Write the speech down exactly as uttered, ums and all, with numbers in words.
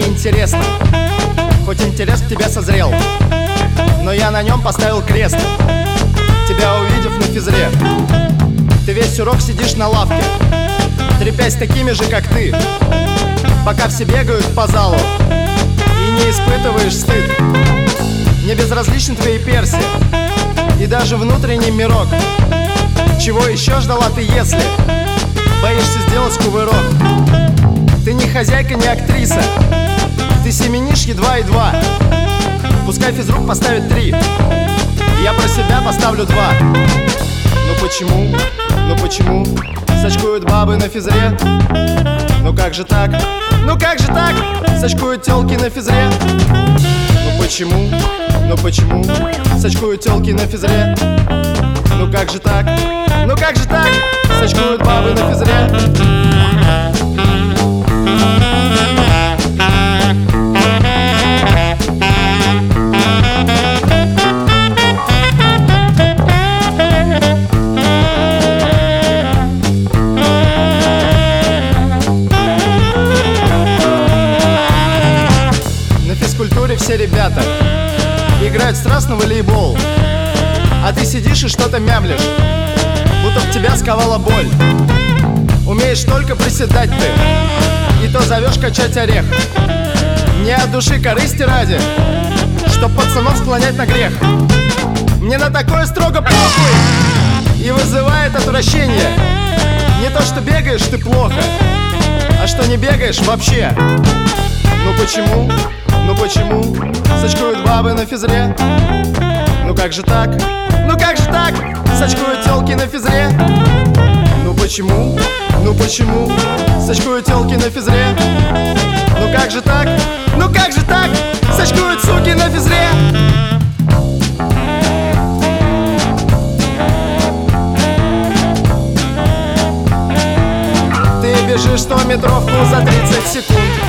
неинтересным, хоть интерес к тебе созрел, но я на нем поставил крест. Тебя увидев на физре, ты весь урок сидишь на лавке, трепясь такими же, как ты, пока все бегают по залу, и не испытываешь стыд. Мне безразличны твои перси и даже внутренний мирок. Чего еще ждала ты, если боишься сделать кувырок? Ты не хозяйка, не актриса, ты семенишь едва-едва. Пускай физрук поставит три, я про себя поставлю два. Ну почему, ну почему сачкуют бабы на физре? Ну как же так, ну как же так сачкуют тёлки на физре? Ну почему, ну почему сачкуют тёлки на физре? Ну как же так, ну как же так сачкуют бабы на физре? На физкультуре все ребята играют страстно в волейбол, а ты сидишь и что-то мямлишь, будто в тебя сковала боль. Умеешь только приседать ты, и то зовешь качать орех. Не от души корысти ради, чтоб пацанов склонять на грех. Мне на такое строго похуй и вызывает отвращение. Не то, что бегаешь ты плохо, а что не бегаешь вообще. Ну почему, ну почему сачкуют бабы на физре? Ну как же так, ну как же так сачкуют тёлки на физре? Ну почему, ну почему сачкуют тёлки на физре? Ну как же так, ну как же так сачкуют суки на физре? Ты бежишь сто метровку за тридцать секунд,